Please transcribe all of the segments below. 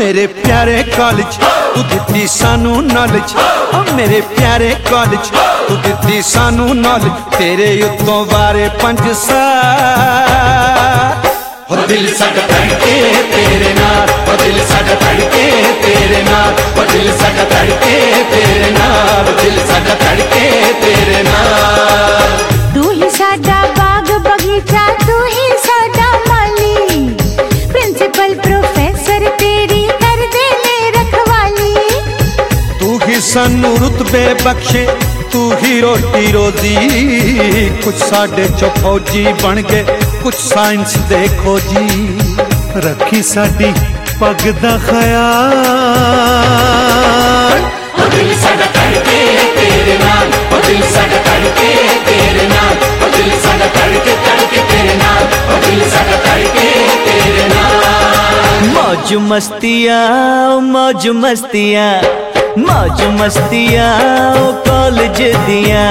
मेरे प्यारे कॉलेज तू दिती सानू नॉलेज, ओ मेरे प्यारे कॉलेज तू दिती सानू नॉलेज, तेरे उत्तों बारे 5 साल। ओ दिल साडा धड़के तेरे नाल, ओ दिल साडा धड़के तेरे नाल, ओ दिल साडा धड़के तेरे नाल, ओ दिल साडा धड़के तेरे नाल। तू ही साडा बाग बगीचा, तू ही साडा माली, प्रिंसिपल प्रोफेसर तेरी कर दे ले रखवाली। तू ही सानू रुतबे बख्शे, तू ही रोटी रोजी, कुछ साडे चो फौजी बन गए, कुछ साइंस दे खोजी। रखी साडी पग दा ख्याल। ओ दिल साडा धड़के तेरे नाल, ओ दिल साडा धड़के तेरे नाल, ओ दिल साडा धड़के धड़के तेरे नाल, ओ दिल साडा धड़के तेरे नाल। मौज मस्तियाँ मौज मस्तियाँ मौज मस्तियाँ कॉलेज दिया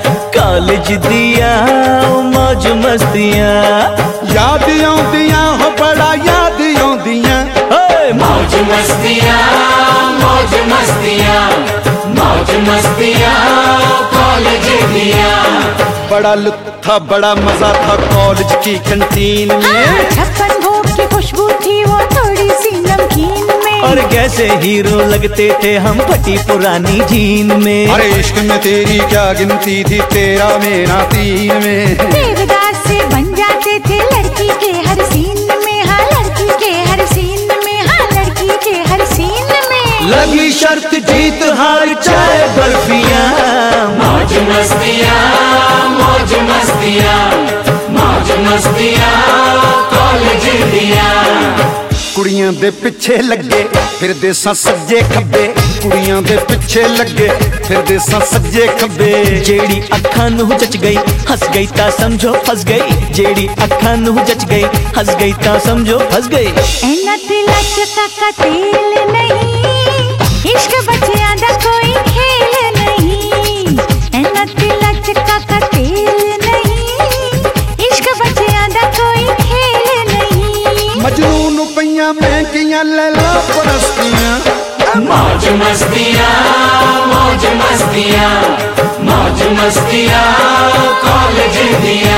मौज मस्तियाँ। याद आउंदियां हो बड़ा याद आउंदियां, मौज मस्तियाँ मौज मस्तियाँ मौज मस्तियाँ कॉलेज दिया। बड़ा लुत्फ था बड़ा मजा था कॉलेज की कैंटीन में। 56 भोग की खुशबू थी वो थोड़ी सी नमकीन में, और कैसे हीरो लगते थे हम फटी पुरानी जीन में। अरे इश्क में तेरी क्या गिनती थी, तेरा मेरा 3 में। देवदास से बन जाते थे लड़की के हर सीन में, हाँ लड़की के हर सीन में, हाँ लड़की के हर सीन में। लगी शर्त जीत हार चाहे बर्फियाँ, मौज मस्तियाँ मौज मस्तियाँ मौज मस्तियाँ कॉलेज दिया। कुड़ियां दे पिछे लगे फिर देसां सज्जे खब्बे, कुड़ियां दे पिछे लगे फिर देसां सज्जे खब्बे। जेड़ी अखां नूं जच गई हंस गई ता समझो फस गई, जेड़ी अखां नूं जच गई हंस गई ता समझो फस गई। ऐना तिलक का तेल नहीं, इश्क बच्चियां दा कोई खेल नहीं। ऐना तिलक का तेल नहीं, इश्क बच्चियां दा कोई खेल नहीं। मजनू नूं पईयां महंगियां लैला परस्तियां, मौज मस्तियाँ मौज मस्तियाँ मौज मस्तियाँ कॉलेज दिया।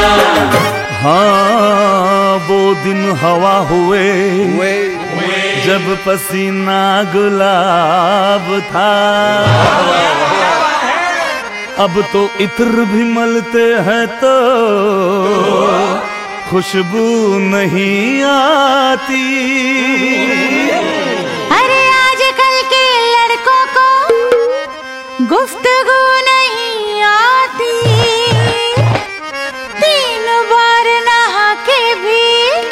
हाँ वो दिन हवा हुए जब पसीना गुलाब था, अब तो इत्र भी मलते हैं तो खुशबू नहीं आती। अरे आजकल के लड़कों को गुफ्तगू नहीं आती, 3 बार नहा के भी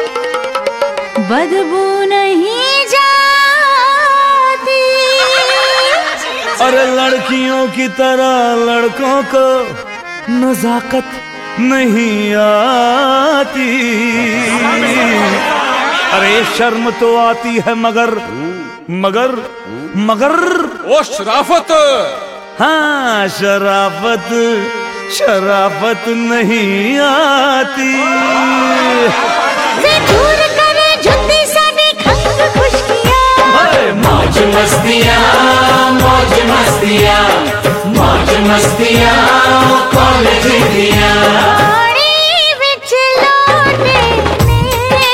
बदबू नहीं जाती। अरे लड़कियों की तरह लड़कों को नजाकत नहीं आती। अरे शर्म तो आती है मगर मगर मगर ओ शराफत, हाँ शराफत शराफत नहीं आती। दूर करे जुत्ती साडी खंग खुशकियां, मौज मस्तियाँ मौज मस्तियाँ मौज मस्तियाँ कॉलेज दिया। पानी विच लोटे ने,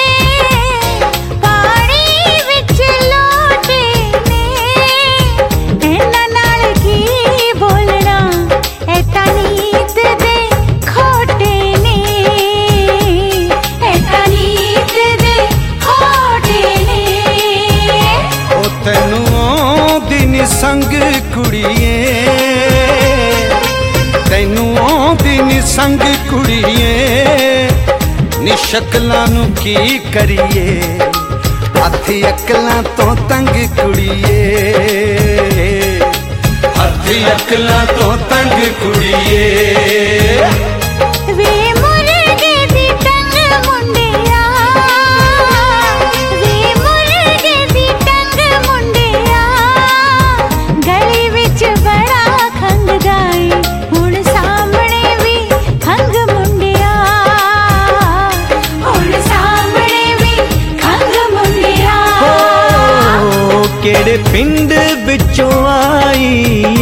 पानी विच लोटे ने, ऐना नाल की बोलना ऐता नीत दे खोटे ने, ऐता नीत दे खोटे ने। ओ तैनू आउंदी नी संग कुड़िए, तैनू आउंदी नी संग कुड़िए, नी शक्लां नू की करिए, हाथी अकलां तो तंग कुड़िए, हाथी अकलां तो तंग कुड़िए। वे मुर्गे दी टंग मुंडिया, वे मुर्गे दी टंग मुंडिया, गली विच बड़ा खंगदा ए, हुण सामने भी खंग मुंडिया, हुण सामने भी खंग मुंडिया। केड़े पिंड विचों आई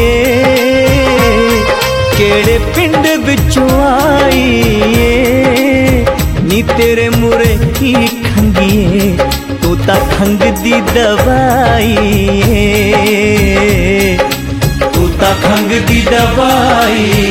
ए, केड़े पिंड विचों आई ए, नी तेरे मुरे की खंगिए तू ता खंग दी दवाई ए, तू ता खंग दी दवाई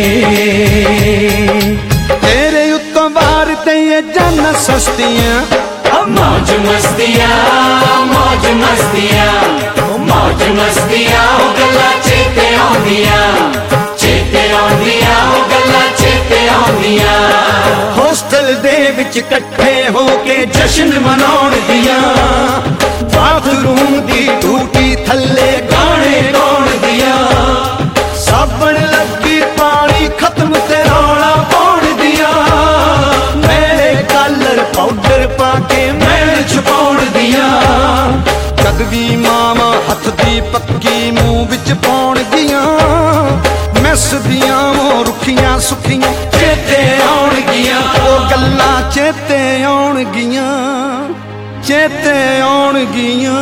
ए। तेरे उत्तों बार ते ये जाना सस्तियां, मौज मस्तियां, मौज मस्तियां, मौज मस्तियां, ओ गल्लां चेते आउंदियां, चेते आउंदियां, ओ गल्लां चेते आउंदियां। होस्टल दे विच कट्ठे होके जश्न मनाउण दियां, बाथरूम दी टूटी थल्ले गाने गाउण दियां, साबण लगी पानी खत्म ते रौला पाउण दियां, मेरे कलर पाउडर पाके मैल छुपाउण दियां, कदवी मामा हथ दी पक्की मूंह विच पाउण दियां, मैस दियां वो रुखियां सुखियां चेते आउण गियां, ओ गल्लां चेते आउण गियां, चेते आउण गियां।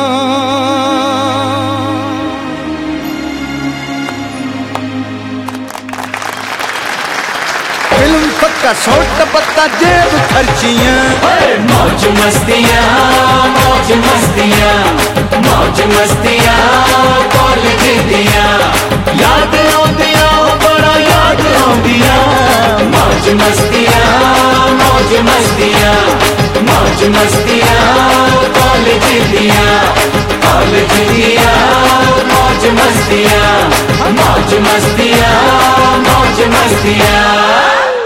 फिल्म पक्का सोट पत्ता जेब खर्चियां, मौज मस्तियां, मौज मस्तियां, मौज मस्तियां, कॉलेज दियां, याद आउंदियां बड़ा याद आउंदियां, मौज मस्तियां, मौज मस्तियां, मौज मस्तियां, कॉलेज दियां, कॉलेज दियां, मौज मस्तियां, मौज मस्तियां, मौज मस्तियां।